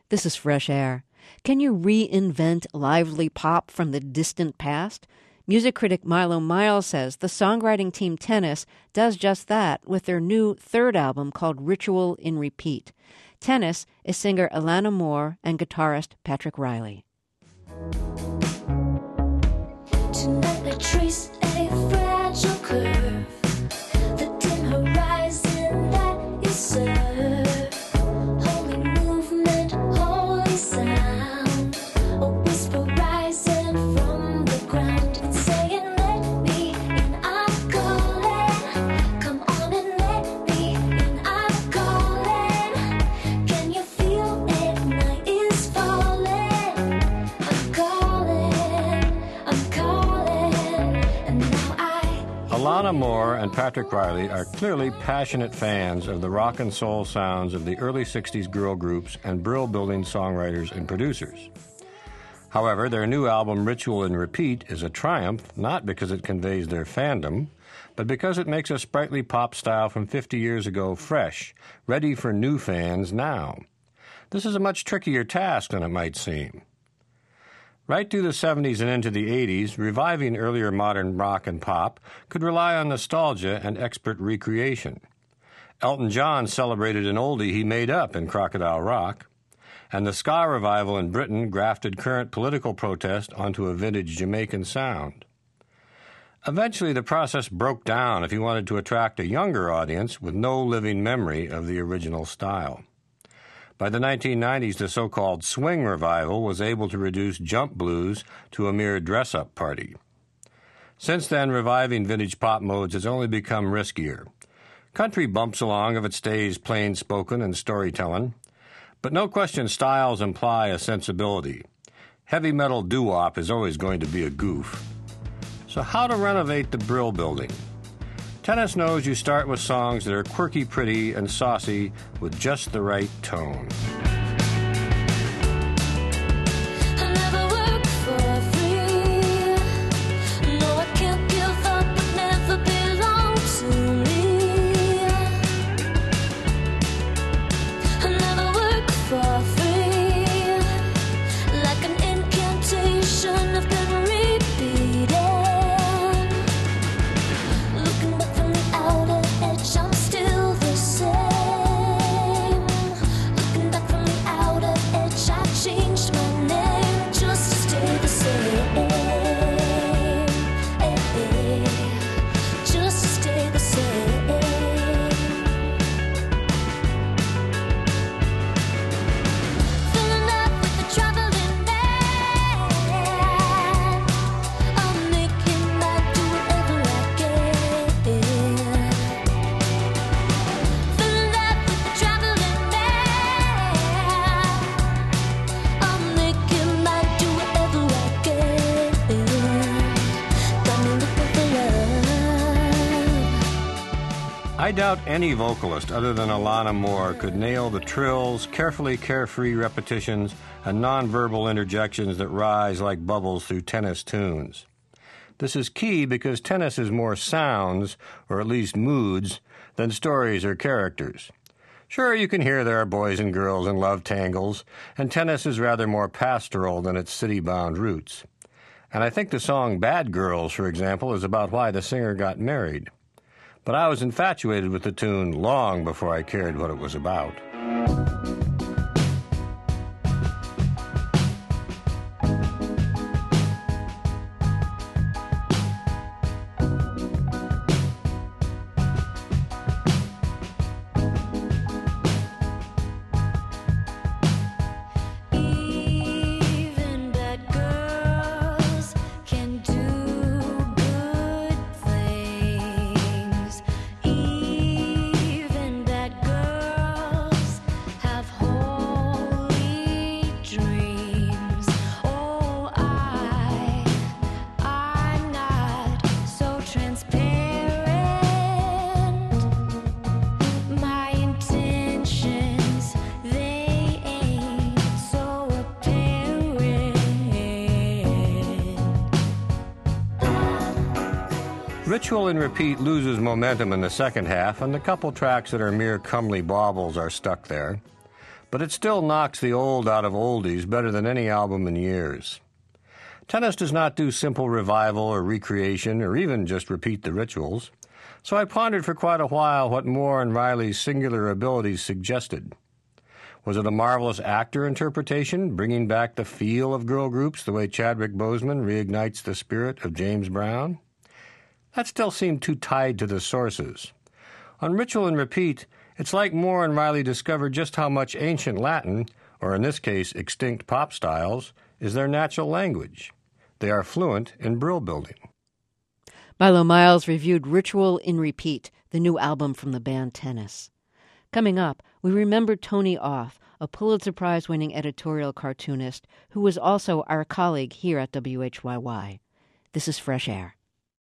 This is Fresh Air. Can you reinvent lively pop from the distant past? Music critic Milo Miles says the songwriting team Tennis does just that with their new third album called Ritual in Repeat. Tennis is singer Alana Moore and guitarist Patrick Riley. Tonight I trace a fragile curve, the dim horizon that you serve. Holy movement, holy sound, a whisper rising from the ground. It's saying, let me in, I'm calling. Come on and let me in, I'm calling. Can you feel it? Night is falling. I'm calling, I'm calling, and now Alana Moore and Patrick Riley are clearly passionate fans of the rock and soul sounds of the early 60s girl groups and brill-building songwriters and producers. However, their new album, Ritual in Repeat, is a triumph, not because it conveys their fandom, but because it makes a sprightly pop style from 50 years ago fresh, ready for new fans now. This is a much trickier task than it might seem. Right through the 70s and into the 80s, reviving earlier modern rock and pop could rely on nostalgia and expert recreation. Elton John celebrated an oldie he made up in Crocodile Rock, and the ska revival in Britain grafted current political protest onto a vintage Jamaican sound. Eventually, the process broke down if you wanted to attract a younger audience with no living memory of the original style. By the 1990s, the so-called swing revival was able to reduce jump blues to a mere dress-up party. Since then, reviving vintage pop modes has only become riskier. Country bumps along if it stays plain-spoken and storytelling, but no question styles imply a sensibility. Heavy metal doo-wop is always going to be a goof. So how to renovate the brill building? Tennis knows you start with songs that are quirky, pretty, and saucy with just the right tone. I never work for free. No, I can't give up what never belonged to me. I never work for free. Like an incantation I've been repeating. Looking back from the outer edge, I'm still the same. Looking back from the outer edge, I changed my name just to stay the same. Just to stay the same. Filling up with the traveling man. I'll make him back, do whatever I can. Filling up with the traveling man. I'll make him back, do whatever I can. Got me looking for love. I doubt any vocalist other than Alana Moore could nail the trills, carefully carefree repetitions, and nonverbal interjections that rise like bubbles through Tennis tunes. This is key because Tennis is more sounds, or at least moods, than stories or characters. Sure, you can hear there are boys and girls and love tangles, and Tennis is rather more pastoral than its city-bound roots. And I think the song Bad Girls, for example, is about why the singer got married. But I was infatuated with the tune long before I cared what it was about. Even bad girls can do good things. Even bad girls have holy dreams. Oh, I'm not so transparent. My intentions, they ain't so apparent. Ritual in Repeat loses momentum in the second half, and the couple tracks that are mere comely baubles are stuck there. but it still knocks the old out of oldies better than any album in years. Tennis does not do simple revival or recreation or even just repeat the rituals, so I pondered for quite a while what Moore and Riley's singular abilities suggested. Was it a marvelous actor interpretation, bringing back the feel of girl groups the way Chadwick Boseman reignites the spirit of James Brown? That still seemed too tied to the sources. On Ritual and Repeat, it's like Moore and Riley discovered just how much ancient Latin, or in this case extinct pop styles, is their natural language. They are fluent in brill building. Milo Miles reviewed Ritual in Repeat, the new album from the band Tennis. Coming up, we remember Tony Auth, a Pulitzer Prize-winning editorial cartoonist who was also our colleague here at WHYY. This is Fresh Air.